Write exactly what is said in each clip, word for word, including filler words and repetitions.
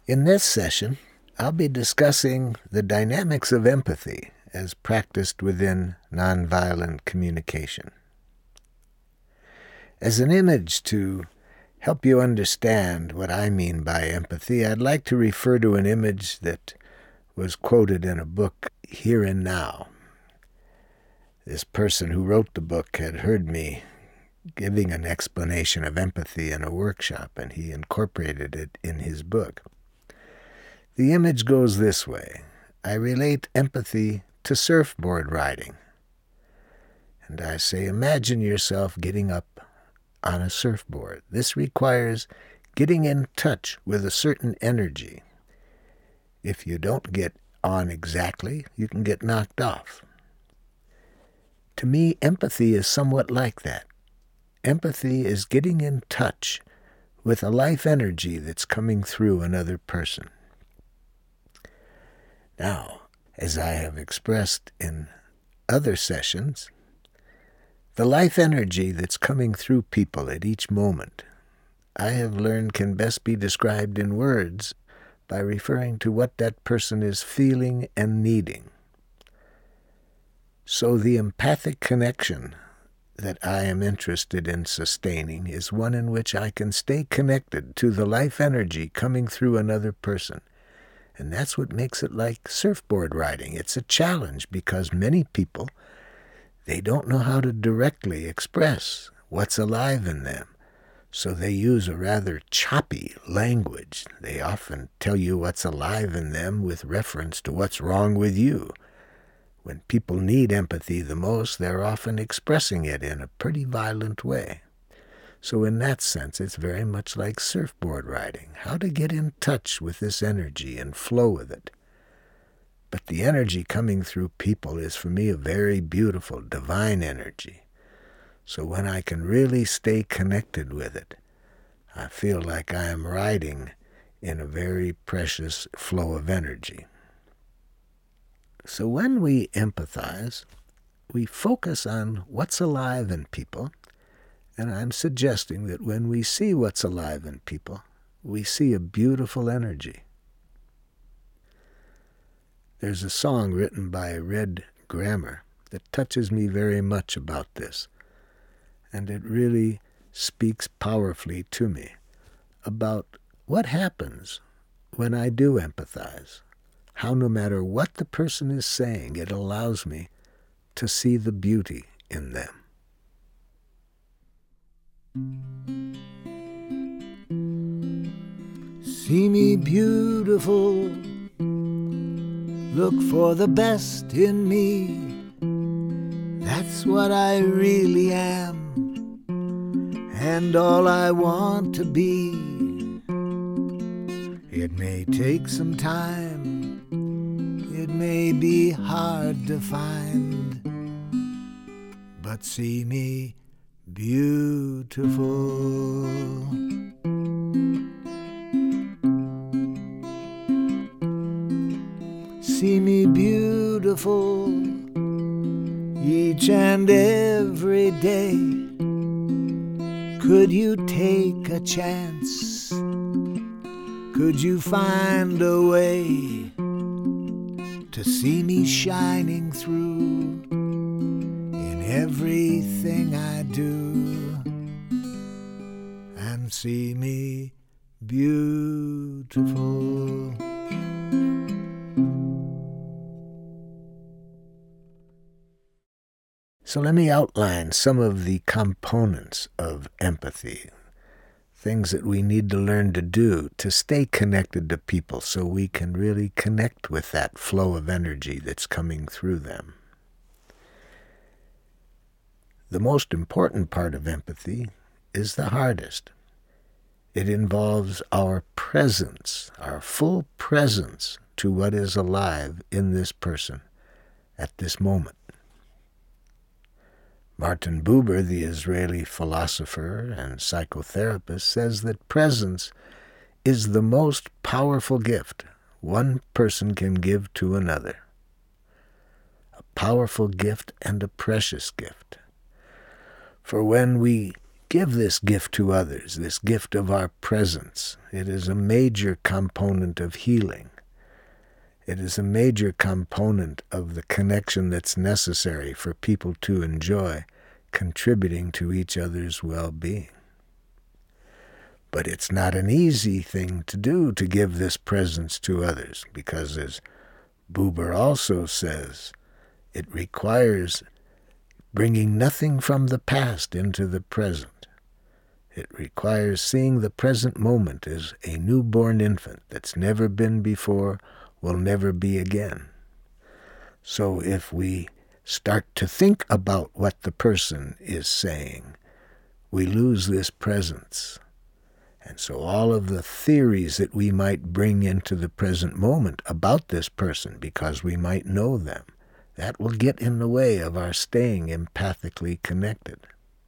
In this session, I'll be discussing the dynamics of empathy as practiced within nonviolent communication. As an image to help you understand what I mean by empathy, I'd like to refer to an image that was quoted in a book, Here and Now. This person who wrote the book had heard me giving an explanation of empathy in a workshop, and he incorporated it in his book. The image goes this way. I relate empathy to surfboard riding. And I say, imagine yourself getting up on a surfboard. This requires getting in touch with a certain energy. If you don't get on exactly, you can get knocked off. To me, empathy is somewhat like that. Empathy is getting in touch with a life energy that's coming through another person. Now, as I have expressed in other sessions, the life energy that's coming through people at each moment, I have learned can best be described in words by referring to what that person is feeling and needing. So the empathic connection that I am interested in sustaining is one in which I can stay connected to the life energy coming through another person. And that's what makes it like surfboard riding. It's a challenge because many people, they don't know how to directly express what's alive in them. So they use a rather choppy language. They often tell you what's alive in them with reference to what's wrong with you. When people need empathy the most, they're often expressing it in a pretty violent way. So in that sense, it's very much like surfboard riding, how to get in touch with this energy and flow with it. But the energy coming through people is for me a very beautiful, divine energy. So when I can really stay connected with it, I feel like I am riding in a very precious flow of energy. So when we empathize, we focus on what's alive in people. And I'm suggesting that when we see what's alive in people, we see a beautiful energy. There's a song written by Red Grammer that touches me very much about this, and it really speaks powerfully to me about what happens when I do empathize, how no matter what the person is saying, it allows me to see the beauty in them. See me beautiful, look for the best in me. That's what I really am, and all I want to be. It may take some time, it may be hard to find, but see me beautiful. See me beautiful each and every day. Could you take a chance? Could you find a way to see me shining through in everything I do, and see me beautiful? So let me outline some of the components of empathy, things that we need to learn to do to stay connected to people so we can really connect with that flow of energy that's coming through them. The most important part of empathy is the hardest. It involves our presence, our full presence to what is alive in this person at this moment. Martin Buber, the Israeli philosopher and psychotherapist, says that presence is the most powerful gift one person can give to another. A powerful gift and a precious gift. For when we give this gift to others, this gift of our presence. It is a major component of healing. It is a major component of the connection that's necessary for people to enjoy contributing to each other's well-being. But it's not an easy thing to do, to give this presence to others, because as Buber also says, it requires bringing nothing from the past into the present. It requires seeing the present moment as a newborn infant that's never been before, will never be again. So if we start to think about what the person is saying, we lose this presence. And so all of the theories that we might bring into the present moment about this person, because we might know them, that will get in the way of our staying empathically connected.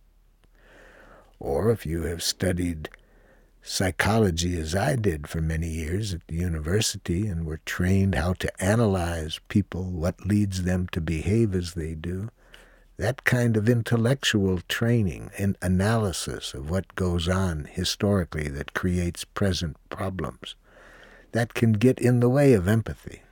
Or if you have studied psychology as I did for many years at the university and were trained how to analyze people, what leads them to behave as they do, that kind of intellectual training and analysis of what goes on historically that creates present problems, that can get in the way of empathy.